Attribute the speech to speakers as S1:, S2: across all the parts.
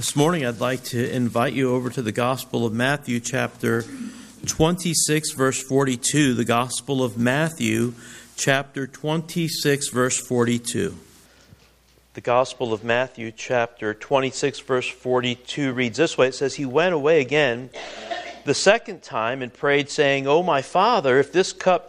S1: This morning I'd like to invite you over to the Gospel of Matthew, chapter 26, verse 42. The Gospel of Matthew, chapter 26, verse 42. The Gospel of Matthew, chapter 26, verse 42 reads this way. It says, "He went away again the second time and prayed, saying, O my Father, if this cup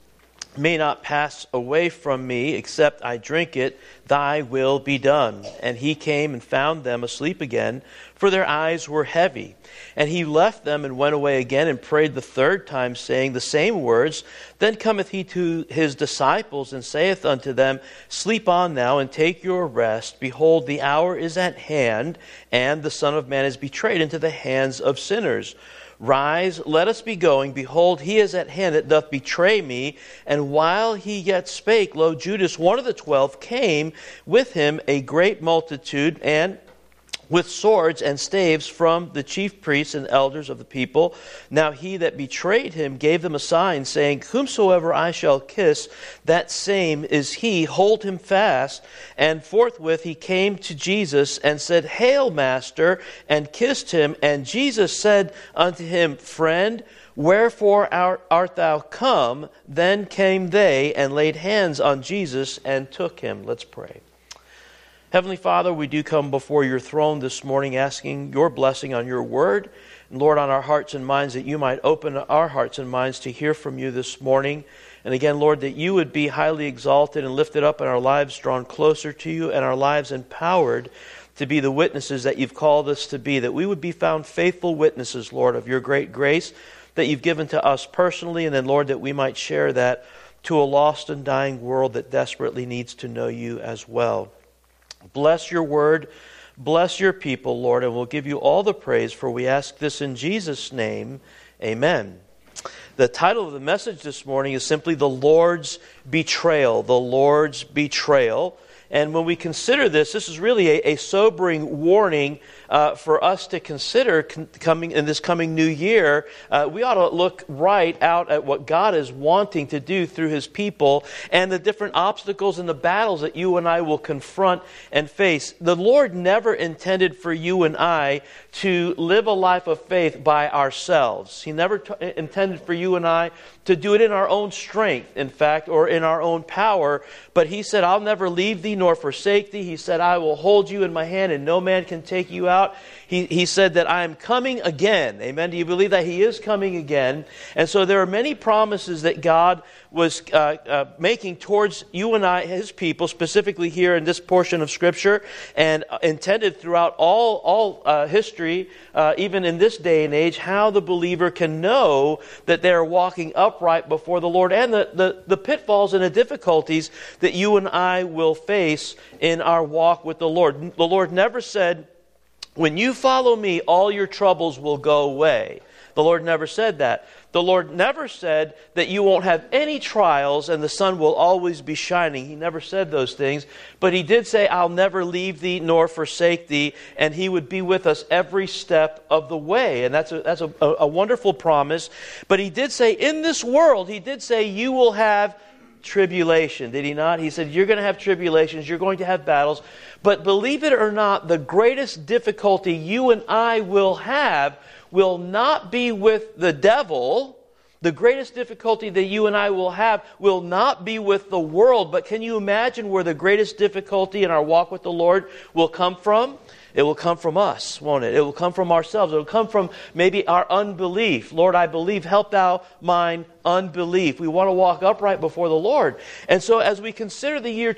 S1: may not pass away from me, except I drink it, thy will be done. And he came and found them asleep again, for their eyes were heavy. And he left them and went away again and prayed the third time, saying the same words. Then cometh he to his disciples and saith unto them, Sleep on now and take your rest. Behold, the hour is at hand, and the Son of Man is betrayed into the hands of sinners. Rise, let us be going. Behold, he is at hand that doth betray me. And while he yet spake, lo, Judas, one of the 12, came with him a great multitude, and with swords and staves from the chief priests and elders of the people. Now he that betrayed him gave them a sign, saying, Whomsoever I shall kiss, that same is he. Hold him fast. And forthwith he came to Jesus and said, Hail, Master, and kissed him. And Jesus said unto him, Friend, wherefore art thou come? Then came they and laid hands on Jesus and took him." Let's pray. Heavenly Father, we do come before your throne this morning asking your blessing on your word. And Lord, on our hearts and minds, that you might open our hearts and minds to hear from you this morning. And again, Lord, that you would be highly exalted and lifted up in our lives, drawn closer to you, and our lives empowered to be the witnesses that you've called us to be. That we would be found faithful witnesses, Lord, of your great grace that you've given to us personally. And then, Lord, that we might share that to a lost and dying world that desperately needs to know you as well. Bless your word, bless your people, Lord, and we'll give you all the praise, for we ask this in Jesus' name. Amen. The title of the message this morning is simply The Lord's Betrayal. The Lord's Betrayal. And when we consider this is really a sobering warning for us to consider coming in this coming new year. We ought to look right out at what God is wanting to do through His people and the different obstacles and the battles that you and I will confront and face. The Lord never intended for you and I to live a life of faith by ourselves. He never intended for you and I to do it in our own strength, in fact, or in our own power. But He said, I'll never leave thee nor forsake thee. He said, I will hold you in my hand and no man can take you out. He said that I am coming again. Amen. Do you believe that He is coming again? And so there are many promises that God was making towards you and I, His people, specifically here in this portion of Scripture, and intended throughout all history, even in this day and age, how the believer can know that they are walking upright before the Lord, and the pitfalls and the difficulties that you and I will face in our walk with the Lord. The Lord never said, when you follow me, all your troubles will go away. The Lord never said that. The Lord never said that you won't have any trials and the sun will always be shining. He never said those things. But He did say, I'll never leave thee nor forsake thee. And He would be with us every step of the way. And that's a wonderful promise. But He did say, in this world, He did say, you will have tribulation. Did He not? He said, you're going to have tribulations. You're going to have battles. But believe it or not, the greatest difficulty you and I will have will not be with the devil. The greatest difficulty that you and I will have will not be with the world. But can you imagine where the greatest difficulty in our walk with the Lord will come from? It will come from us, won't it? It will come from ourselves. It will come from maybe our unbelief. Lord, I believe, help thou mine unbelief. We want to walk upright before the Lord. And so as we consider the year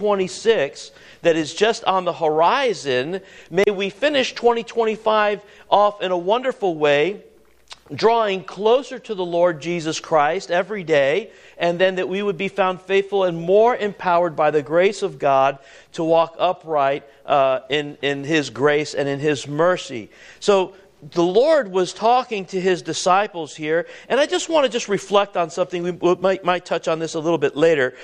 S1: 2026 that is just on the horizon, may we finish 2025 off in a wonderful way, drawing closer to the Lord Jesus Christ every day, and then that we would be found faithful and more empowered by the grace of God to walk upright in His grace and in His mercy. So the Lord was talking to His disciples here, and I just want to reflect on something. We might touch on this a little bit later.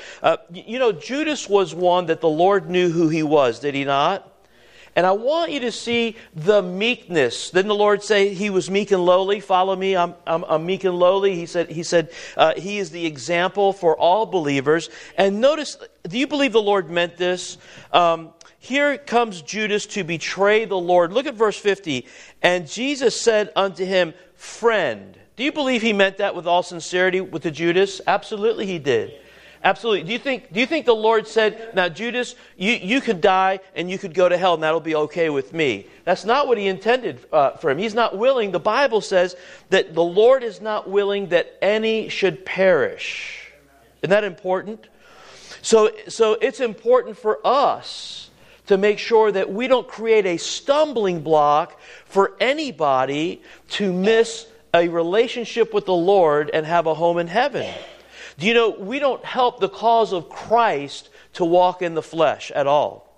S1: Judas was one that the Lord knew who he was, did He not? And I want you to see the meekness. Didn't the Lord say He was meek and lowly? Follow me, I'm meek and lowly. He said He is the example for all believers. And notice, do you believe the Lord meant this? here comes Judas to betray the Lord. Look at verse 50. And Jesus said unto him, friend. Do you believe he meant that with all sincerity with the Judas? Absolutely he did. Absolutely. Do you think the Lord said, now Judas, you could die and you could go to hell and that'll be okay with me? That's not what he intended for him. He's not willing. The Bible says that the Lord is not willing that any should perish. Isn't that important? So it's important for us to make sure that we don't create a stumbling block for anybody to miss a relationship with the Lord and have a home in heaven. Do you know, we don't help the cause of Christ to walk in the flesh at all.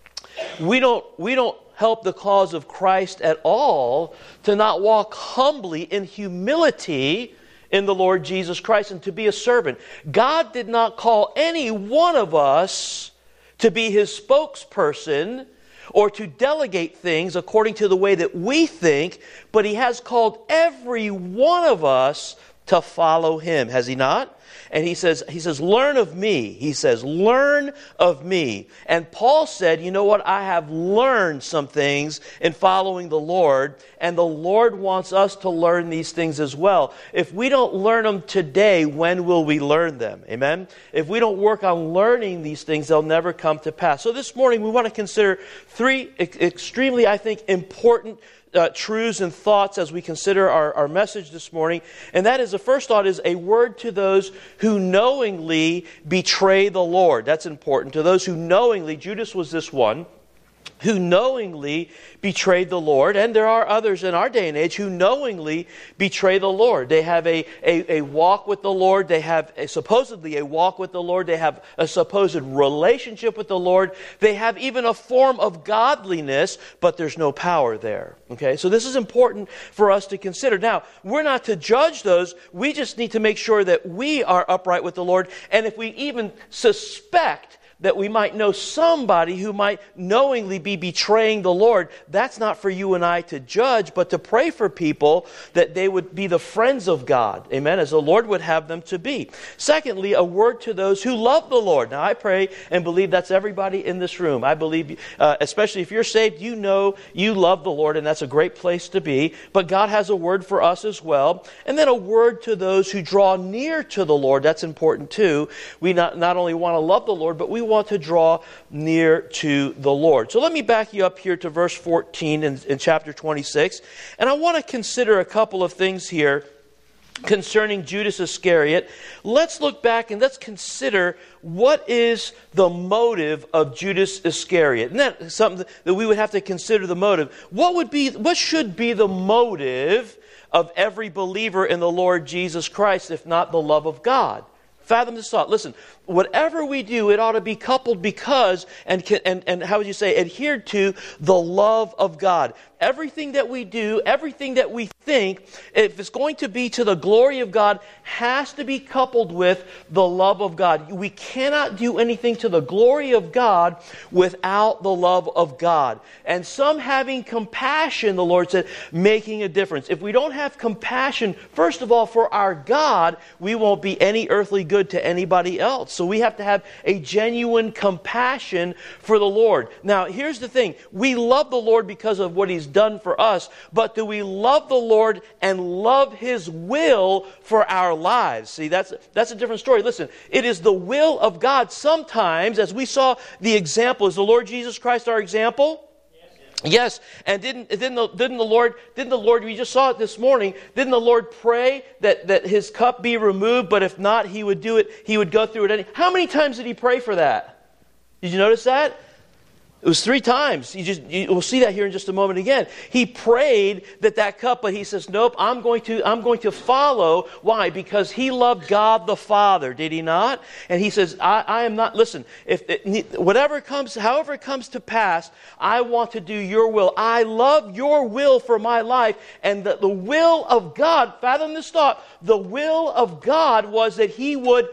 S1: We don't help the cause of Christ at all to not walk humbly in humility in the Lord Jesus Christ and to be a servant. God did not call any one of us to be His spokesperson or to delegate things according to the way that we think, but He has called every one of us to follow Him. Has He not? And he says, learn of me. He says, learn of me. And Paul said, you know what? I have learned some things in following the Lord, and the Lord wants us to learn these things as well. If we don't learn them today, when will we learn them? Amen? If we don't work on learning these things, they'll never come to pass. So this morning, we want to consider three extremely, I think, important truths and thoughts as we consider our message this morning. And that is, the first thought is a word to those who knowingly betray the Lord. That's important. To those who knowingly, Judas was this one, who knowingly betrayed the Lord. And there are others in our day and age who knowingly betray the Lord. They have a walk with the Lord. They have supposedly a walk with the Lord. They have a supposed relationship with the Lord. They have even a form of godliness, but there's no power there. Okay, so this is important for us to consider. Now, we're not to judge those. We just need to make sure that we are upright with the Lord. And if we even suspect that we might know somebody who might knowingly be betraying the Lord, that's not for you and I to judge, but to pray for people that they would be the friends of God. Amen? As the Lord would have them to be. Secondly, a word to those who love the Lord. Now, I pray and believe that's everybody in this room. I believe, especially if you're saved, you know you love the Lord, and that's a great place to be. But God has a word for us as well. And then a word to those who draw near to the Lord. That's important too. We not only want to love the Lord, but we want to draw near to the Lord. So let me back you up here to verse 14 in chapter 26. And I want to consider a couple of things here concerning Judas Iscariot. Let's look back and let's consider what is the motive of Judas Iscariot. And that's something that we would have to consider the motive. What should be the motive of every believer in the Lord Jesus Christ, if not the love of God? Fathom this thought. Listen, whatever we do, it ought to be coupled because, and how would you say, adhered to the love of God. Everything that we do, everything that we think, if it's going to be to the glory of God, has to be coupled with the love of God. We cannot do anything to the glory of God without the love of God. And some having compassion, the Lord said, making a difference. If we don't have compassion, first of all, for our God, we won't be any earthly good to anybody else. So we have to have a genuine compassion for the Lord. Now, here's the thing. We love the Lord because of what He's done for us, but do we love the Lord and love His will for our lives? See, that's a different story. Listen, it is the will of God. Sometimes, as we saw the example, is the Lord Jesus Christ our example? Yes, and didn't the Lord, we just saw it this morning, didn't the Lord pray that His cup be removed, but if not, He would do it, He would go through it. How many times did He pray for that? Did you notice that? It was 3 times. We'll see that here in just a moment again. He prayed that cup, but He says, nope, I'm going to follow. Why? Because He loved God the Father, did He not? And He says, I am not, listen, however it comes to pass, I want to do your will. I love your will for my life. And the will of God, fathom this thought, the will of God was that He would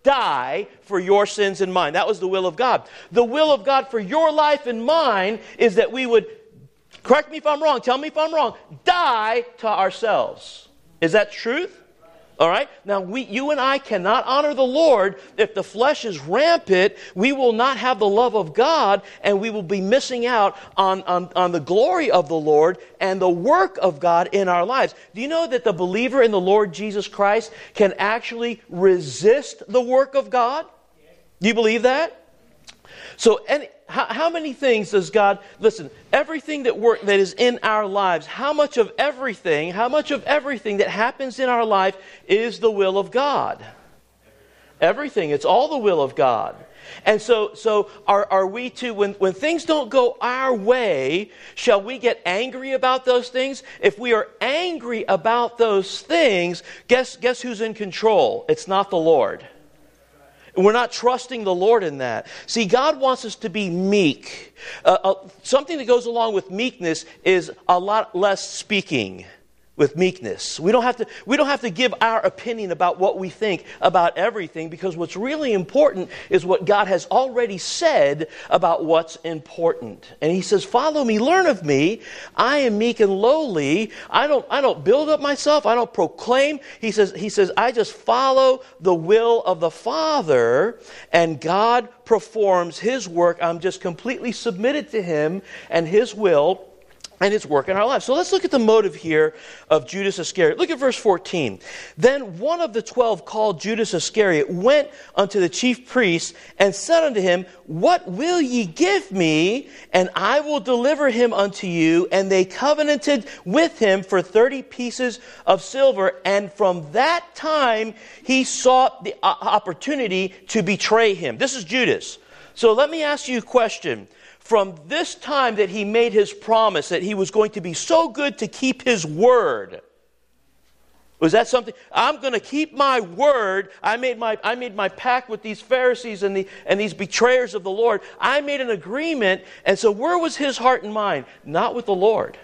S1: die for your sins and mine. That was the will of God. The will of God for your life and mine is that we would, correct me if I'm wrong, tell me if I'm wrong, die to ourselves. Is that truth?
S2: All right? Now, you and I cannot honor the Lord if the flesh is rampant. We will not have the love of God, and we will be missing out on the glory of the Lord and the work of God in our lives. Do you know that the believer in the Lord Jesus Christ can actually resist the work of God? Do you believe that? So, how many things does God, listen, everything that is in our lives, how much of everything that happens in our life is the will of God? Everything. It's all the will of God. And so are we to, when things don't go our way, shall we get angry about those things? If we are angry about those things, guess who's in control? It's not the Lord. We're not trusting the Lord in that. See, God wants us to be meek. Something that goes along with meekness is a lot less speaking. With meekness, we don't have to give our opinion about what we think about everything, because what's really important is what God has already said about what's important. And He says, "Follow me, learn of me. I am meek and lowly. I don't build up myself. I don't proclaim." He says, "I just follow the will of the Father, and God performs His work. I'm just completely submitted to Him and His will and His work in our lives." So let's look at the motive here of Judas Iscariot. Look at verse 14. "Then one of the 12, called Judas Iscariot, went unto the chief priests and said unto him, What will ye give me? And I will deliver him unto you. And they covenanted with him for 30 pieces of silver. And from that time he sought the opportunity to betray him." This is Judas. So let me ask you a question. From this time that he made his promise that he was going to be so good to keep his word, was that something? I'm going to keep my word. I made my pact with these Pharisees and these betrayers of the Lord. I made an agreement, and so where was his heart and mind? Not with the Lord.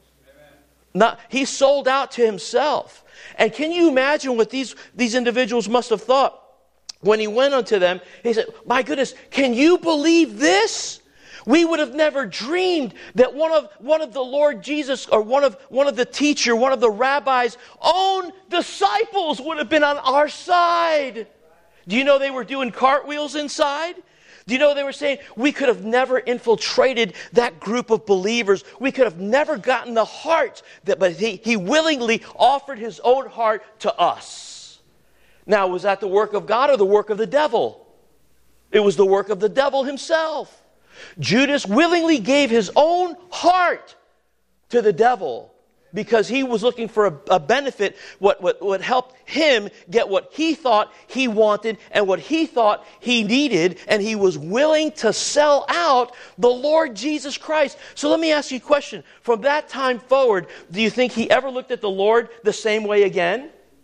S2: He sold out to himself. And can you imagine what these individuals must have thought when he went unto them? He said, "My goodness, can you believe this? We would have never dreamed that one of the Lord Jesus, or one of the teacher, one of the rabbi's own disciples would have been on our side." Do you know they were doing cartwheels inside? Do you know they were saying, we could have never infiltrated that group of believers. We could have never gotten the heart, but he willingly offered his own heart to us. Now, was that the work of God or the work of the devil? It was the work of the devil himself. Judas willingly gave his own heart to the devil because he was looking for a benefit, what would help him get what he thought he wanted and what he thought he needed, and he was willing to sell out the Lord Jesus Christ. So let me ask you a question. From that time forward, do you think he ever looked at the Lord the same way again?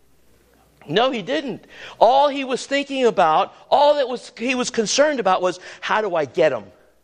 S2: No, he didn't. All he was thinking about, he was concerned about was, how do I get him?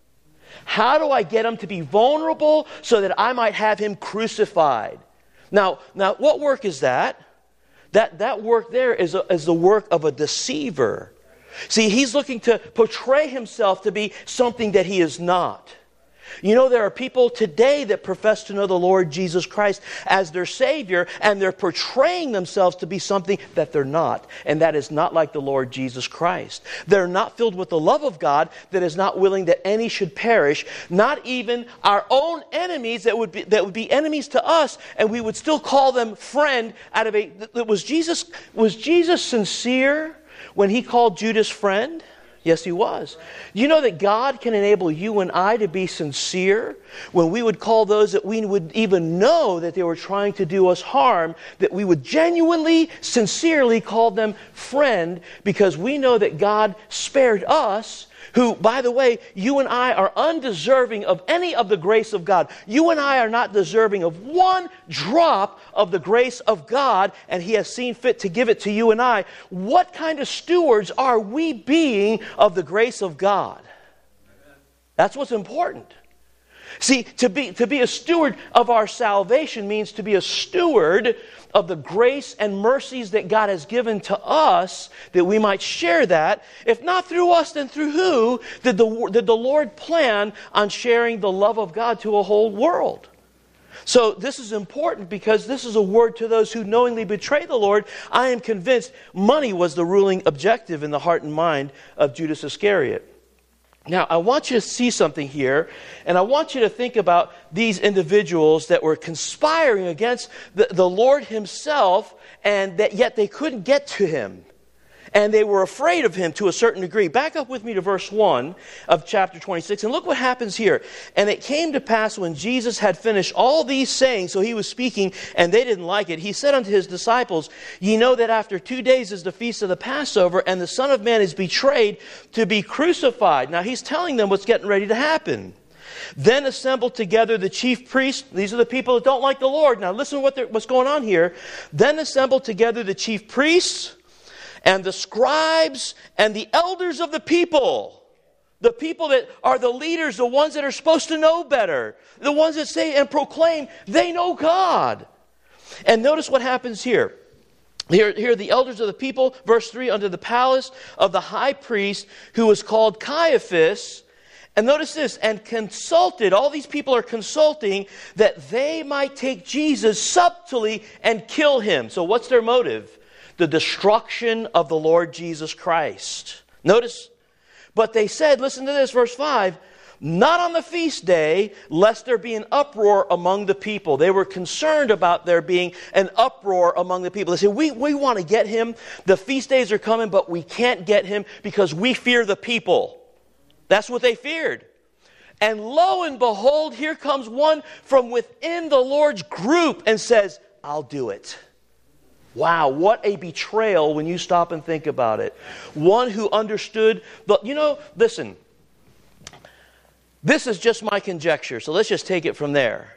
S2: How do I get him to be vulnerable so that I might have him crucified? Now, what work is that? That work there is the work of a deceiver. See, he's looking to portray himself to be something that he is not. You know, there are people today that profess to know the Lord Jesus Christ as their Savior, and they're portraying themselves to be something that they're not. And that is not like the Lord Jesus Christ. They're not filled with the love of God, that is not willing that any should perish, not even our own enemies that would be enemies to us, and we would still call them friend. Was Jesus sincere when he called Judas friend? Yes, he was. You know that God can enable you and I to be sincere when we would call those that we would even know that they were trying to do us harm, that we would genuinely, sincerely call them friend, because we know that God spared us, who, by the way, you and I are undeserving of any of the grace of God. You and I are not deserving of one drop of the grace of God, and He has seen fit to give it to you and I. What kind of stewards are we being of the grace of God? That's what's important. See, to be a steward of our salvation means to be a steward of the grace and mercies that God has given to us, that we might share that. If not through us, then through who did the Lord plan on sharing the love of God to a whole world? So this is important because this is a word to those who knowingly betray the Lord. I am convinced money was the ruling objective in the heart and mind of Judas Iscariot. Now, I want you to see something here, and I want you to think about these individuals that were conspiring against the Lord himself, and that yet they couldn't get to him. And they were afraid of him to a certain degree. Back up with me to verse 1 of chapter 26, and look what happens here. And it came to pass when Jesus had finished all these sayings, so he was speaking, and they didn't like it. He said unto his disciples, Ye know that after 2 days is the feast of the Passover, and the Son of Man is betrayed to be crucified. Now he's telling them what's getting ready to happen. Then assembled together the chief priests. These are the people that don't like the Lord. Now listen to what's going on here. Then assembled together the chief priests, and the scribes and the elders of the people. The people that are the leaders, the ones that are supposed to know better. The ones that say and proclaim they know God. And notice what happens here. Here the elders of the people, verse 3, under the palace of the high priest who was called Caiaphas. And notice this, and consulted, all these people are consulting that they might take Jesus subtly and kill him. So what's their motive? The destruction of the Lord Jesus Christ. Notice, but they said, listen to this, verse 5, not on the feast day, lest there be an uproar among the people. They were concerned about there being an uproar among the people. They said, we want to get him. The feast days are coming, but we can't get him because we fear the people. That's what they feared. And lo and behold, here comes one from within the Lord's group and says, I'll do it. Wow, what a betrayal when you stop and think about it. One who understood, listen, this is just my conjecture, so let's just take it from there.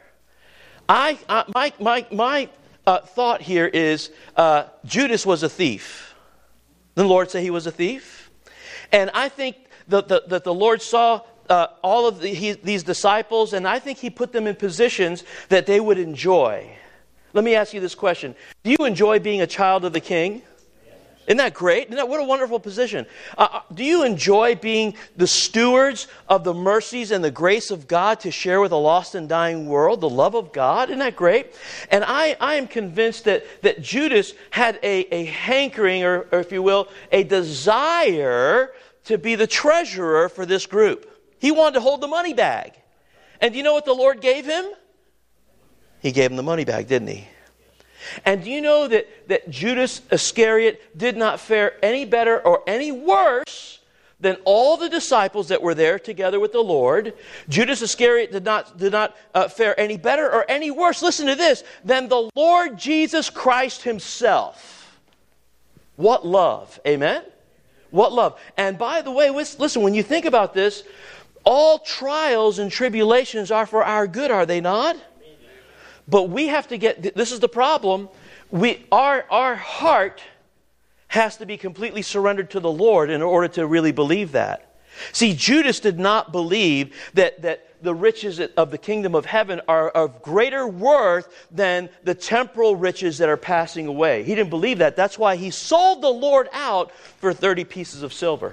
S2: My thought here is Judas was a thief. The Lord said he was a thief. And I think that the Lord saw all of these disciples, and I think he put them in positions that they would enjoy. Let me ask you this question. Do you enjoy being a child of the King? Isn't that great? What a wonderful position. Do you enjoy being the stewards of the mercies and the grace of God to share with a lost and dying world, the love of God? Isn't that great? And I am convinced that Judas had a hankering, or if you will, a desire to be the treasurer for this group. He wanted to hold the money bag. And do you know what the Lord gave him? He gave him the money bag, didn't he? And do you know that Judas Iscariot did not fare any better or any worse than all the disciples that were there together with the Lord? Judas Iscariot did not fare any better or any worse, listen to this, than the Lord Jesus Christ himself. What love, amen? What love. And by the way, listen, when you think about this, all trials and tribulations are for our good, are they not? But we have to this is the problem, our heart has to be completely surrendered to the Lord in order to really believe that. See, Judas did not believe that the riches of the kingdom of heaven are of greater worth than the temporal riches that are passing away. He didn't believe that. That's why he sold the Lord out for 30 pieces of silver.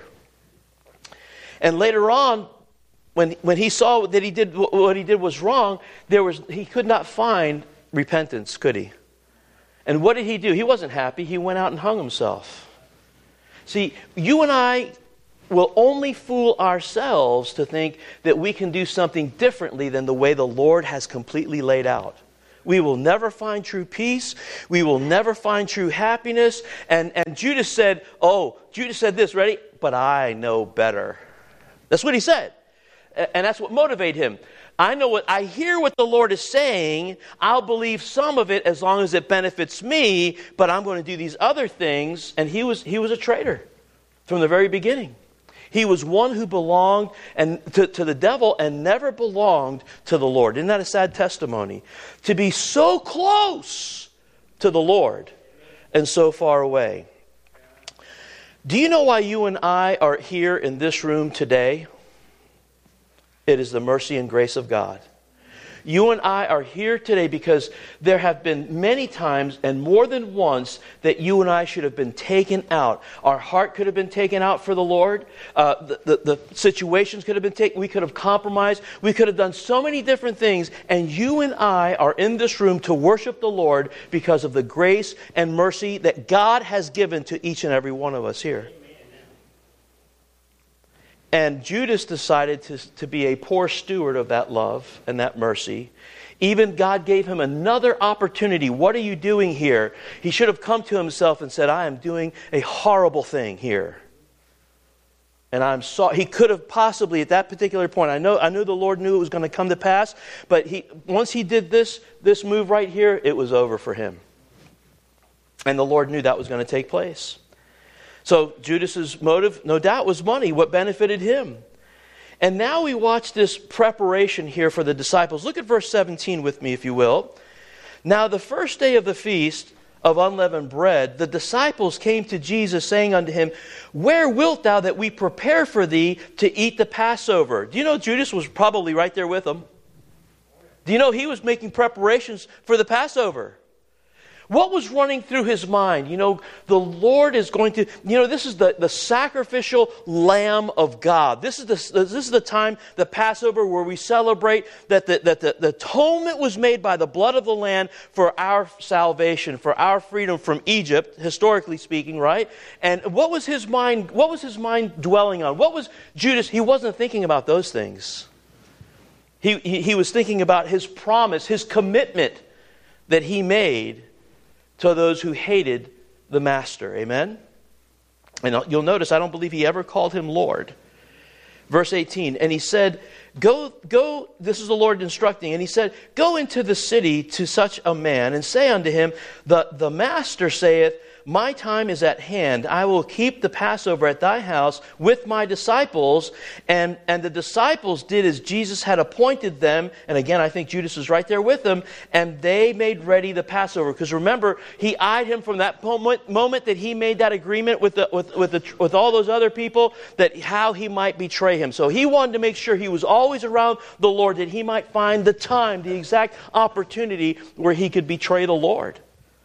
S2: And later on, when he saw that what he did was wrong, he could not find repentance, could he? And what did he do? He wasn't happy. He went out and hung himself. See, you and I will only fool ourselves to think that we can do something differently than the way the Lord has completely laid out. We will never find true peace. We will never find true happiness. And Judas said this, ready? But I know better. That's what he said. And that's what motivated him. I hear what the Lord is saying. I'll believe some of it as long as it benefits me, but I'm going to do these other things. And he was a traitor from the very beginning. He was one who belonged to the devil and never belonged to the Lord. Isn't that a sad testimony? To be so close to the Lord and so far away. Do you know why you and I are here in this room today? It is the mercy and grace of God. You and I are here today because there have been many times and more than once that you and I should have been taken out. Our heart could have been taken out for the Lord. The situations could have been taken. We could have compromised. We could have done so many different things. And you and I are in this room to worship the Lord because of the grace and mercy that God has given to each and every one of us here. And Judas decided to be a poor steward of that love and that mercy. Even God gave him another opportunity. What are you doing here? He should have come to himself and said, I am doing a horrible thing here. And I'm sorry. He could have possibly at that particular point, I knew the Lord knew it was going to come to pass, but once he did this move right here, it was over for him. And the Lord knew that was going to take place. So Judas's motive, no doubt, was money, what benefited him. And now we watch this preparation here for the disciples. Look at verse 17 with me, if you will. Now the first day of the feast of unleavened bread, the disciples came to Jesus, saying unto him, Where wilt thou that we prepare for thee to eat the Passover? Do you know Judas was probably right there with them? Do you know he was making preparations for the Passover? What was running through his mind? The Lord is going to, this is the sacrificial Lamb of God. This is the time, the Passover, where we celebrate that the atonement was made by the blood of the Lamb for our salvation, for our freedom from Egypt, historically speaking, right? And what was his mind dwelling on? What was Judas? He wasn't thinking about those things. He was thinking about his promise, his commitment that he made to those who hated the Master. Amen? And you'll notice, I don't believe he ever called him Lord. Verse 18, and he said, Go, this is the Lord instructing, and he said, Go into the city to such a man, and say unto him, The Master saith, My time is at hand. I will keep the Passover at thy house with my disciples. And the disciples did as Jesus had appointed them. And again, I think Judas is right there with them. And they made ready the Passover. Because remember, he eyed him from that moment that he made that agreement with all those other people, that how he might betray him. So he wanted to make sure he was always around the Lord, that he might find the time, the exact opportunity where he could betray the Lord.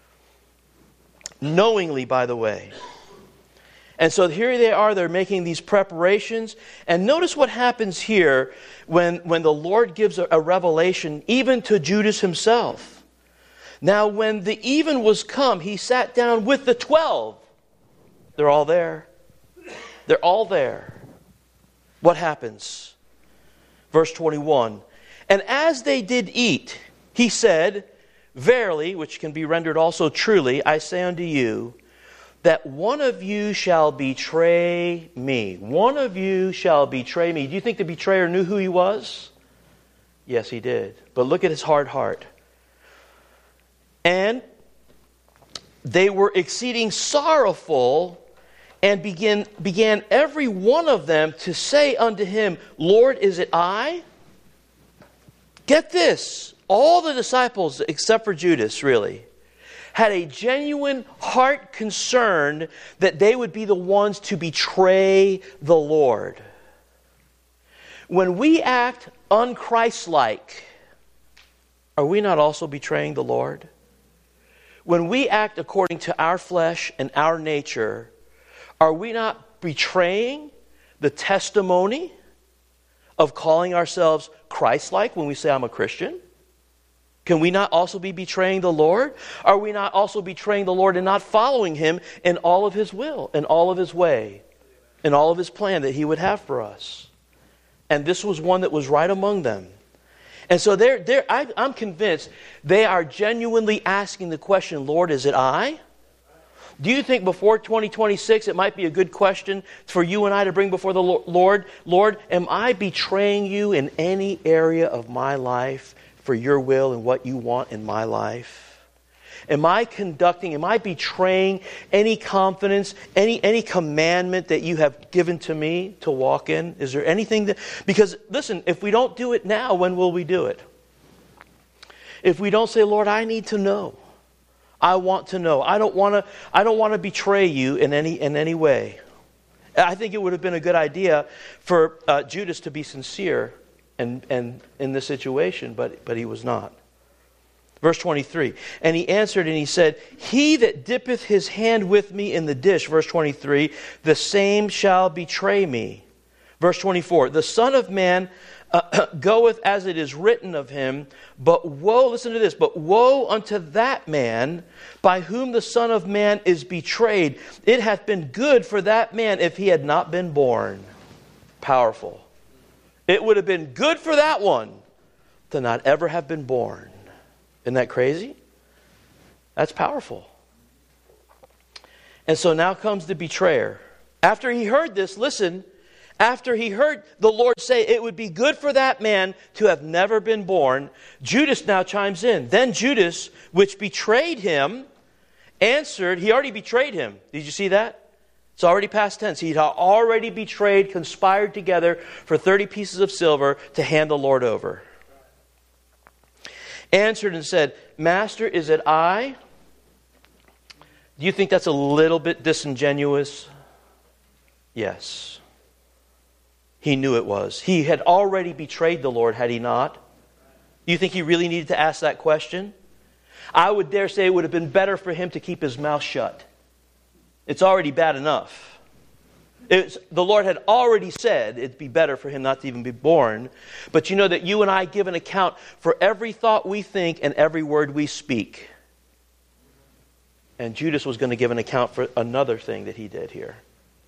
S2: Knowingly, by the way. And so here they are, they're making these preparations. And notice what happens here when the Lord gives a revelation, even to Judas himself. Now, when the even was come, he sat down with the 12. They're all there. They're all there. What happens? Verse 21. And as they did eat, he said, Verily, which can be rendered also truly, I say unto you, that one of you shall betray me. One of you shall betray me. Do you think the betrayer knew who he was? Yes, he did. But look at his hard heart. And they were exceeding sorrowful, and began every one of them to say unto him, Lord, is it I? Get this. All the disciples, except for Judas, really, had a genuine heart concern that they would be the ones to betray the Lord. When we act un-Christ-like, are we not also betraying the Lord? When we act according to our flesh and our nature, are we not betraying the testimony of calling ourselves Christ-like when we say, I'm a Christian? Can we not also be betraying the Lord? Are we not also betraying the Lord and not following Him in all of His will, in all of His way, in all of His plan that He would have for us? And this was one that was right among them. And so I'm convinced they are genuinely asking the question, Lord, is it I? Do you think before 2026 it might be a good question for you and I to bring before the Lord? Lord, am I betraying you in any area of my life for your will and what you want in my life? Am I betraying any confidence, any commandment that you have given to me to walk in? Is there anything that... Because, listen, if we don't do it now, when will we do it? If we don't say, Lord, I need to know. I want to know. I don't want to betray you in any way. I think it would have been a good idea for Judas to be sincere and in this situation, but he was not. Verse 23, and he answered and he said, he that dippeth his hand with me in the dish, verse 23, the same shall betray me. Verse 24, the Son of Man goeth as it is written of him, but woe, listen to this, but woe unto that man by whom the Son of Man is betrayed. It hath been good for that man if he had not been born. Powerful. It would have been good for that one to not ever have been born. Isn't that crazy? That's powerful. And so now comes the betrayer. After he heard this, listen, after he heard the Lord say it would be good for that man to have never been born, Judas now chimes in. Then Judas, which betrayed him, answered, he already betrayed him. Did you see that? It's already past tense. He'd already betrayed, conspired together for 30 pieces of silver to hand the Lord over. Answered and said, Master, is it I? Do you think that's a little bit disingenuous? Yes. He knew it was. He had already betrayed the Lord, had he not? Do you think he really needed to ask that question? I would dare say it would have been better for him to keep his mouth shut. It's already bad enough. The Lord had already said it'd be better for him not to even be born. But you know that you and I give an account for every thought we think and every word we speak. And Judas was going to give an account for another thing that he did here.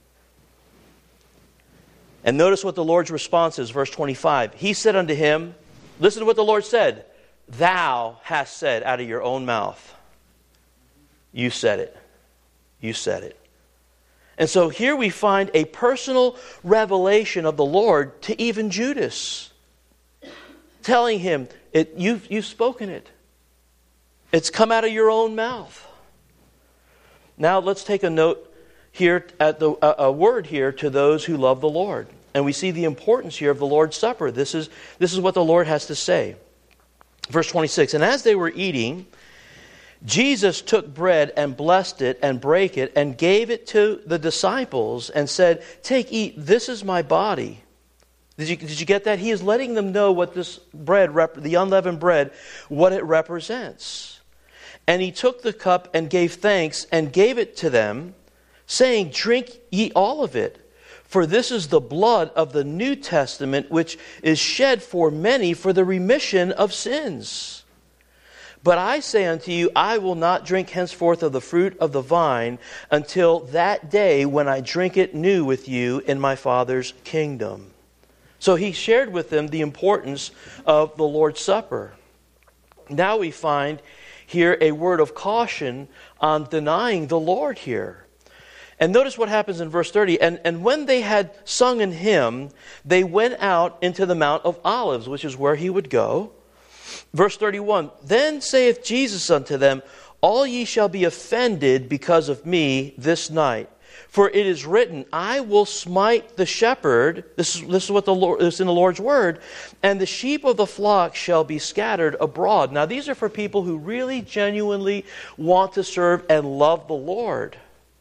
S2: And notice what the Lord's response is, verse 25. He said unto him, listen to what the Lord said. Thou hast said out of your own mouth. You said it. You said it. And so here we find a personal revelation of the Lord to even Judas. Telling him, you've spoken it. It's come out of your own mouth. Now let's take a note here at a word here to those who love the Lord. And we see the importance here of the Lord's Supper. This is what the Lord has to say. Verse 26, and as they were eating, Jesus took bread and blessed it and brake it and gave it to the disciples and said, take, eat, this is my body. Did you get that? He is letting them know what this bread, the unleavened bread, what it represents. And he took the cup and gave thanks and gave it to them, saying, drink ye all of it. For this is the blood of the New Testament, which is shed for many for the remission of sins. But I say unto you, I will not drink henceforth of the fruit of the vine until that day when I drink it new with you in my Father's kingdom. So he shared with them the importance of the Lord's Supper. Now we find here a word of caution on denying the Lord here. And notice what happens in verse 30. And when they had sung an hymn, they went out into the Mount of Olives, which is where he would go. Verse 31, then saith Jesus unto them, all ye shall be offended because of me this night. For it is written, I will smite the shepherd, this is what the Lord is in the Lord's word, and the sheep of the flock shall be scattered abroad. Now these are for people who really genuinely want to serve and love the Lord.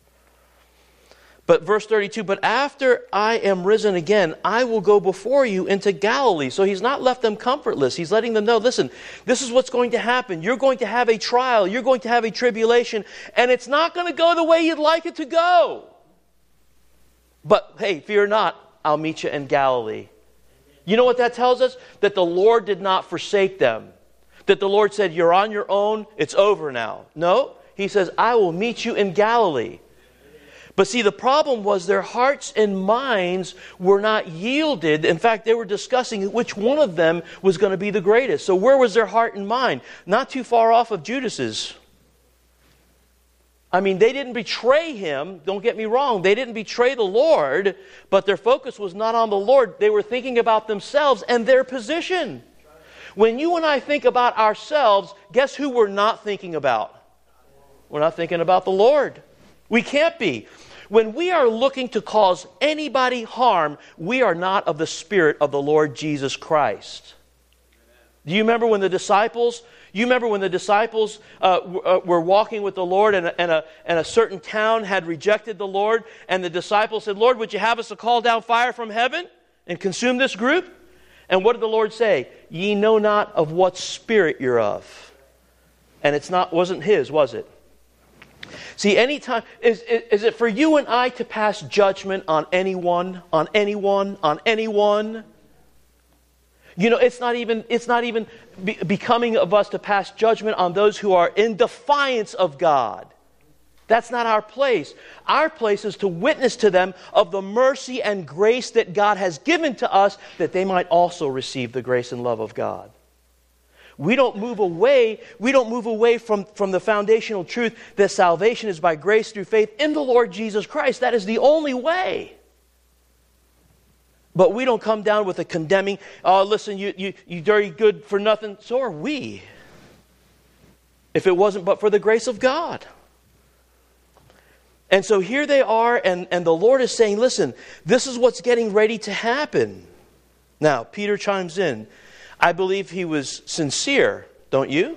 S2: But verse 32, but after I am risen again, I will go before you into Galilee. So he's not left them comfortless. He's letting them know, listen, this is what's going to happen. You're going to have a trial. You're going to have a tribulation. And it's not going to go the way you'd like it to go. But hey, fear not, I'll meet you in Galilee. You know what that tells us? That the Lord did not forsake them. That the Lord said, you're on your own, it's over now. No, he says, I will meet you in Galilee. But see, the problem was their hearts and minds were not yielded. In fact, they were discussing which one of them was going to be the greatest. So where was their heart and mind? Not too far off of Judas's. I mean, they didn't betray him. Don't get me wrong. They didn't betray the Lord, but their focus was not on the Lord. They were thinking about themselves and their position. When you and I think about ourselves, guess who we're not thinking about? We're not thinking about the Lord. We can't be. When we are looking to cause anybody harm, we are not of the Spirit of the Lord Jesus Christ. Do you remember when the disciples were walking with the Lord and a certain town had rejected the Lord, and the disciples said, Lord, would you have us to call down fire from heaven and consume this group? And what did the Lord say? Ye know not of what spirit you're of. And wasn't His, was it? See, anytime, is it for you and I to pass judgment on anyone? You know, it's not even becoming of us to pass judgment on those who are in defiance of God. That's not our place. Our place is to witness to them of the mercy and grace that God has given to us, that they might also receive the grace and love of God. We don't move away from the foundational truth that salvation is by grace through faith in the Lord Jesus Christ. That is the only way. But we don't come down with a condemning, oh, listen, you dirty good for nothing. So are we. If it wasn't but for the grace of God. And so here they are, and the Lord is saying, listen, this is what's getting ready to happen. Now, Peter chimes in. I believe he was sincere, don't you?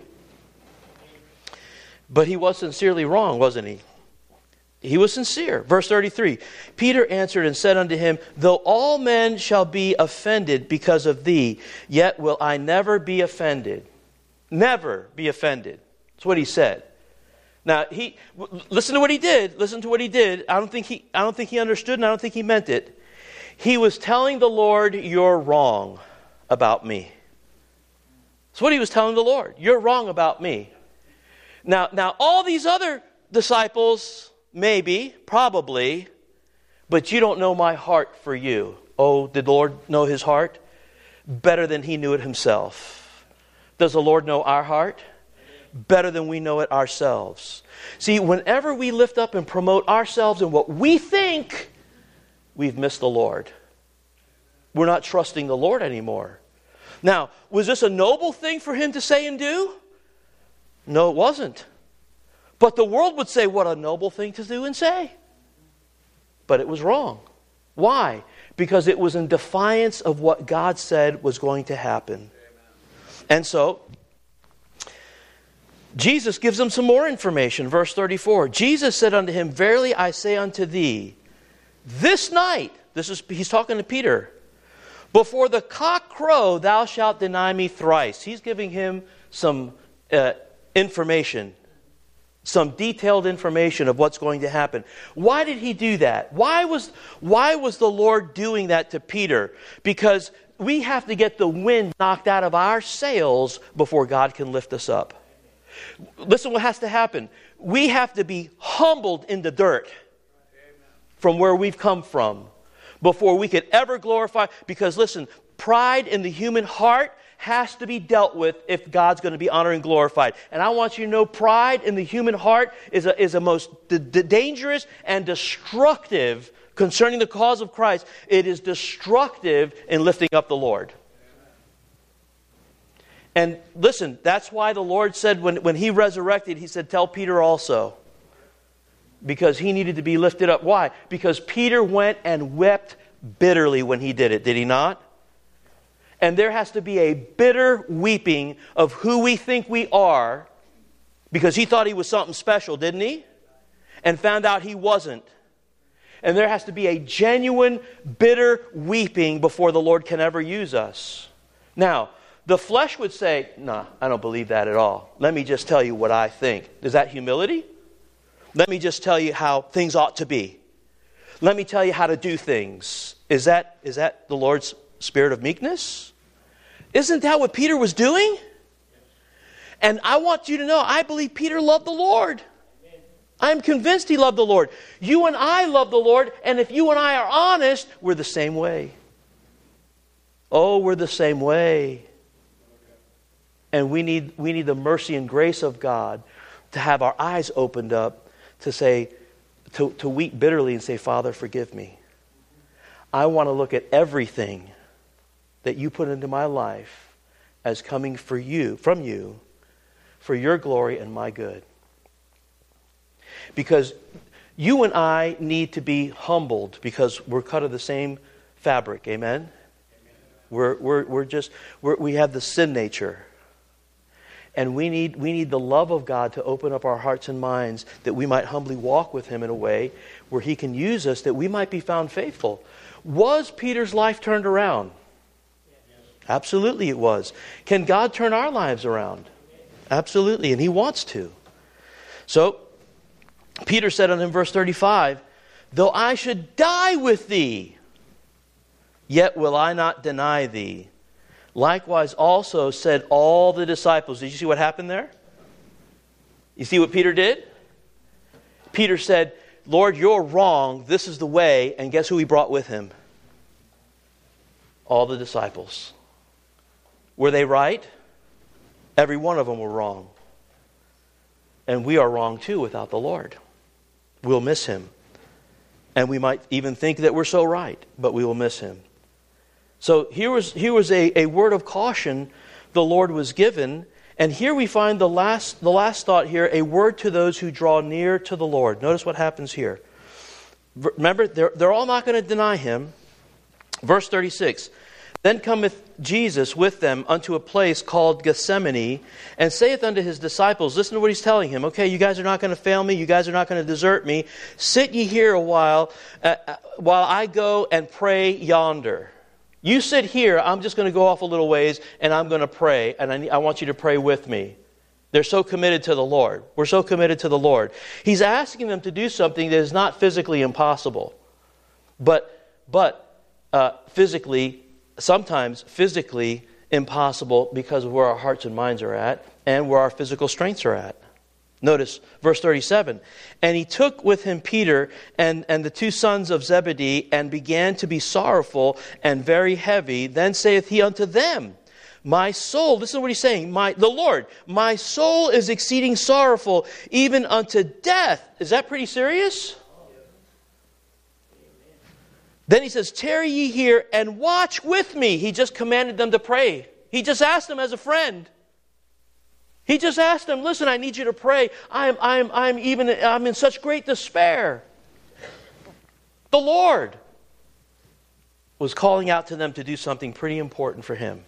S2: But he was sincerely wrong, wasn't he? He was sincere. Verse 33, Peter answered and said unto him, though all men shall be offended because of thee, yet will I never be offended. Never be offended. That's what he said. Now, listen to what he did. Listen to what he did. I don't think he understood, and I don't think he meant it. He was telling the Lord, you're wrong about me. That's what he was telling the Lord. You're wrong about me. Now all these other disciples, maybe, probably, but you don't know my heart for you. Oh, did the Lord know his heart? Better than he knew it himself. Does the Lord know our heart? Better than we know it ourselves. See, whenever we lift up and promote ourselves and what we think, we've missed the Lord. We're not trusting the Lord anymore. Now, was this a noble thing for him to say and do? No, it wasn't. But the world would say, what a noble thing to do and say. But it was wrong. Why? Because it was in defiance of what God said was going to happen. And so, Jesus gives them some more information. Verse 34, Jesus said unto him, verily I say unto thee, this night, he's talking to Peter, before the cock crow, thou shalt deny me thrice. He's giving him some information, some detailed information of what's going to happen. Why did he do that? Why was the Lord doing that to Peter? Because we have to get the wind knocked out of our sails before God can lift us up. Listen what has to happen. We have to be humbled in the dirt from where we've come from before we could ever glorify. Because listen, pride in the human heart has to be dealt with if God's going to be honored and glorified. And I want you to know, pride in the human heart is a most dangerous and destructive concerning the cause of Christ. It is destructive in lifting up the Lord. And listen, that's why the Lord said when he resurrected, he said, tell Peter also. Because he needed to be lifted up. Why? Because Peter went and wept bitterly when he did it. Did he not? And there has to be a bitter weeping of who we think we are. Because he thought he was something special, didn't he? And found out he wasn't. And there has to be a genuine, bitter weeping before the Lord can ever use us. Now, the flesh would say, nah, I don't believe that at all. Let me just tell you what I think. Is that humility? Let me just tell you how things ought to be. Let me tell you how to do things. Is that the Lord's spirit of meekness? Isn't that what Peter was doing? And I want you to know, I believe Peter loved the Lord. I'm convinced he loved the Lord. You and I love the Lord, and if you and I are honest, we're the same way. Oh, we're the same way. And we need the mercy and grace of God to have our eyes opened up to say, to weep bitterly and say, Father, forgive me. I want to look at everything that you put into my life as coming from you, for your glory and my good. Because you and I need to be humbled because we're cut of the same fabric. Amen? We have the sin nature. And we need the love of God to open up our hearts and minds that we might humbly walk with him in a way where he can use us, that we might be found faithful. Was Peter's life turned around? Absolutely it was. Can God turn our lives around? Absolutely, and He wants to. So, Peter said on him, verse 35, though I should die with thee, yet will I not deny thee. Likewise also said all the disciples. Did you see what happened there? You see what Peter did? Peter said, Lord, you're wrong. This is the way. And guess who he brought with him? All the disciples. Were they right? Every one of them were wrong. And we are wrong too without the Lord. We'll miss Him. And we might even think that we're so right, but we will miss Him. So here was a word of caution the Lord was given. And here we find the last thought here, a word to those who draw near to the Lord. Notice what happens here. Remember, they're all not going to deny Him. Verse 36, then cometh Jesus with them unto a place called Gethsemane, and saith unto His disciples, listen to what He's telling him. Okay, you guys are not going to fail me. You guys are not going to desert me. Sit ye here a while I go and pray yonder. You sit here, I'm just going to go off a little ways, and I'm going to pray, and I want you to pray with me. They're so committed to the Lord. We're so committed to the Lord. He's asking them to do something that is not physically impossible, but sometimes physically impossible because of where our hearts and minds are at and where our physical strengths are at. Notice verse 37. And he took with him Peter and the two sons of Zebedee and began to be sorrowful and very heavy. Then saith he unto them, my soul, listen to what he's saying, the Lord, my soul is exceeding sorrowful, even unto death. Is that pretty serious? Then he says, tarry ye here and watch with me. He just commanded them to pray. He just asked them as a friend. He just asked them, listen, I need you to pray. I'm in such great despair. The Lord was calling out to them to do something pretty important for Him.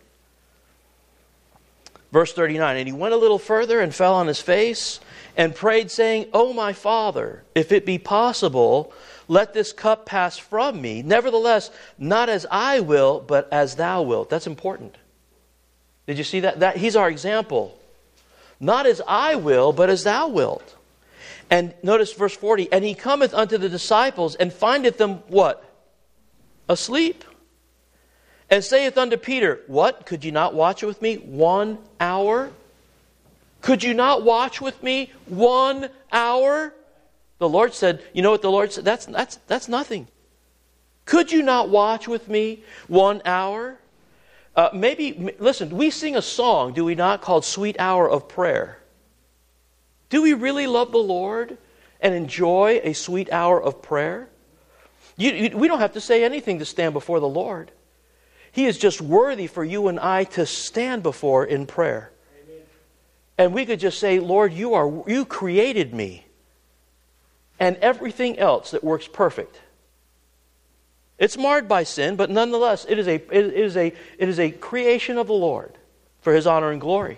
S2: Verse 39, and he went a little further and fell on his face and prayed, saying, O my Father, if it be possible, let this cup pass from me. Nevertheless, not as I will, but as Thou wilt. That's important. Did you see that? He's our example. Not as I will, but as Thou wilt. And notice verse 40, and he cometh unto the disciples and findeth them what? Asleep. And saith unto Peter, what? Could you not watch with me 1 hour? Could you not watch with me 1 hour? The Lord said, you know what the Lord said? That's nothing. Could you not watch with me 1 hour? Listen, we sing a song, do we not, called Sweet Hour of Prayer. Do we really love the Lord and enjoy a sweet hour of prayer? We don't have to say anything to stand before the Lord. He is just worthy for you and I to stand before in prayer. Amen. And we could just say, Lord, you created me. And everything else that works perfect. It's marred by sin, but nonetheless, it is a creation of the Lord for His honor and glory.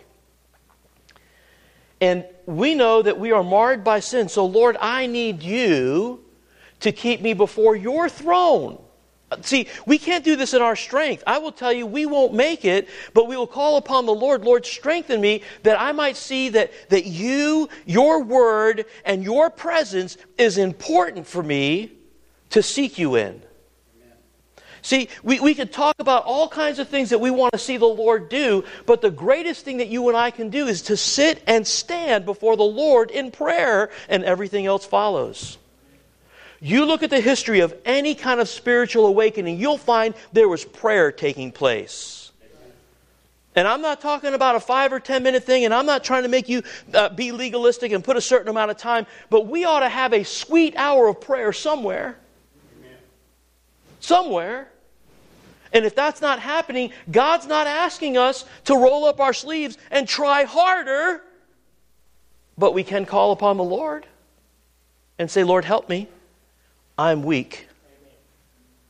S2: And we know that we are marred by sin. So, Lord, I need you to keep me before your throne. See, we can't do this in our strength. I will tell you, we won't make it, but we will call upon the Lord. Lord, strengthen me that I might see that you, your word, and your presence is important for me to seek you in. Amen. See, we could talk about all kinds of things that we want to see the Lord do, but the greatest thing that you and I can do is to sit and stand before the Lord in prayer, and everything else follows. You look at the history of any kind of spiritual awakening, you'll find there was prayer taking place. And I'm not talking about a 5 or 10 minute thing, and I'm not trying to make you be legalistic and put a certain amount of time, but we ought to have a sweet hour of prayer somewhere. Amen. Somewhere. And if that's not happening, God's not asking us to roll up our sleeves and try harder, but we can call upon the Lord and say, Lord, help me. I'm weak,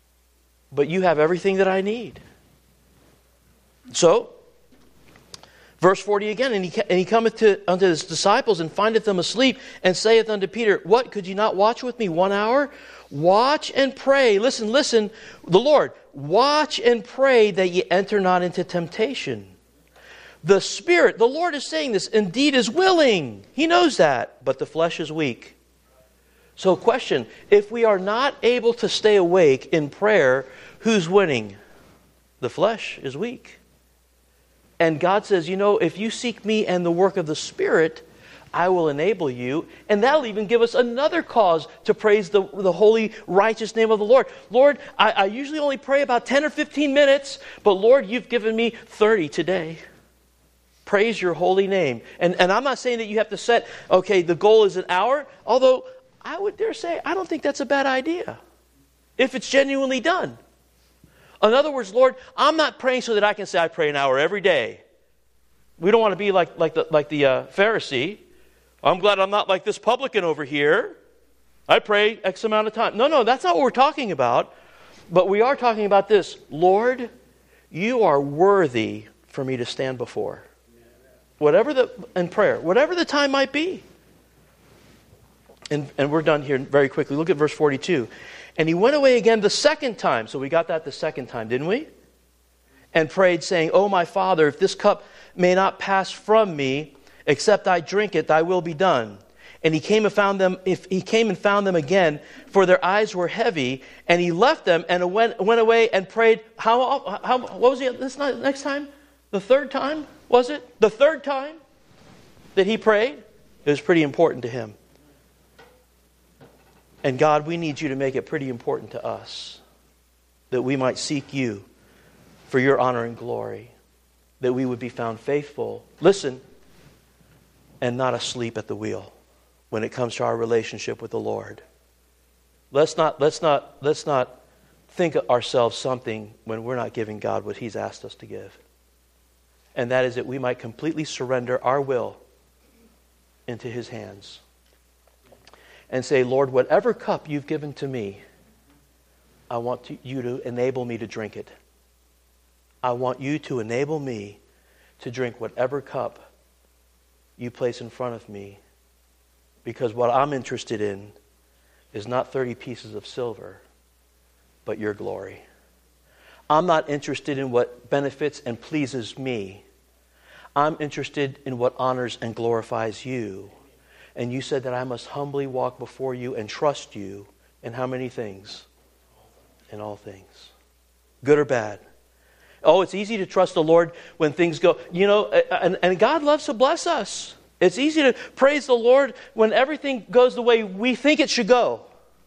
S2: but you have everything that I need. So, Verse 40 again, and he cometh unto his disciples and findeth them asleep, and saith unto Peter, what, could ye not watch with me 1 hour? Watch and pray. Listen, the Lord, watch and pray that ye enter not into temptation. The Spirit, the Lord is saying this, indeed is willing. He knows that, but the flesh is weak. So question, if we are not able to stay awake in prayer, who's winning? The flesh is weak. And God says, if you seek me and the work of the Spirit, I will enable you. And that'll even give us another cause to praise the holy, righteous name of the Lord. Lord, I usually only pray about 10 or 15 minutes, but Lord, you've given me 30 today. Praise your holy name. And I'm not saying that you have to set, the goal is an hour, although I would dare say, I don't think that's a bad idea, if it's genuinely done. In other words, Lord, I'm not praying so that I can say I pray an hour every day. We don't want to be like the Pharisee. I'm glad I'm not like this publican over here. I pray X amount of time. No, that's not what we're talking about. But we are talking about this. Lord, you are worthy for me to stand before. In prayer, whatever the time might be. And we're done here very quickly. Look at verse 42. And he went away again the second time. So we got that the second time, didn't we? And prayed, saying, O my Father, if this cup may not pass from me, except I drink it, thy will be done. And he came and found them again, for their eyes were heavy, and he left them and went away and prayed. What was it this next time? The third time, was it? The third time that he prayed? It was pretty important to him. And God, we need you to make it pretty important to us, that we might seek you for your honor and glory, that we would be found faithful, listen, and not asleep at the wheel when it comes to our relationship with the Lord. Let's not think of ourselves something when we're not giving God what He's asked us to give. And that is that we might completely surrender our will into His hands. And say, Lord, whatever cup you've given to me, I want you to enable me to drink it. I want you to enable me to drink whatever cup you place in front of me. Because what I'm interested in is not 30 pieces of silver, but your glory. I'm not interested in what benefits and pleases me. I'm interested in what honors and glorifies you. And you said that I must humbly walk before you and trust you in how many things? In all things. Good or bad. Oh, it's easy to trust the Lord when things go, and God loves to bless us. It's easy to praise the Lord when everything goes the way we think it should go.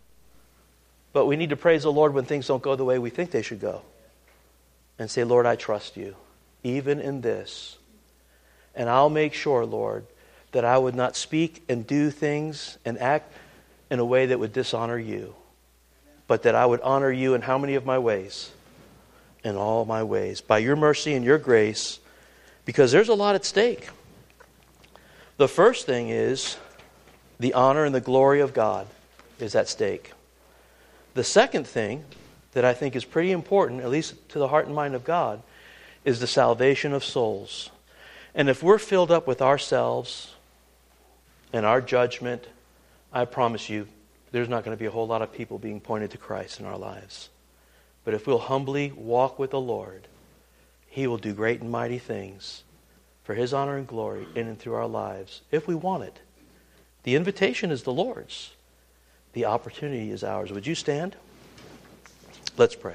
S2: But we need to praise the Lord when things don't go the way we think they should go. And say, Lord, I trust you, even in this. And I'll make sure, Lord, that I would not speak and do things and act in a way that would dishonor you. But that I would honor you in how many of my ways? In all my ways. By your mercy and your grace. Because there's a lot at stake. The first thing is the honor and the glory of God is at stake. The second thing that I think is pretty important, at least to the heart and mind of God, is the salvation of souls. And if we're filled up with ourselves and our judgment, I promise you, there's not going to be a whole lot of people being pointed to Christ in our lives. But if we'll humbly walk with the Lord, He will do great and mighty things for His honor and glory in and through our lives, if we want it. The invitation is the Lord's. The opportunity is ours. Would you stand? Let's pray.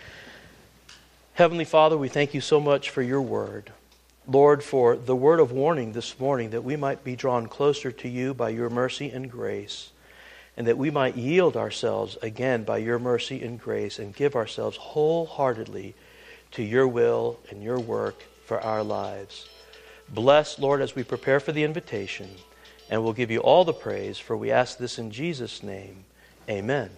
S2: Heavenly Father, we thank you so much for your word. Lord, for the word of warning this morning, that we might be drawn closer to you by your mercy and grace, and that we might yield ourselves again by your mercy and grace and give ourselves wholeheartedly to your will and your work for our lives. Bless, Lord, as we prepare for the invitation, and we'll give you all the praise, for we ask this in Jesus' name. Amen.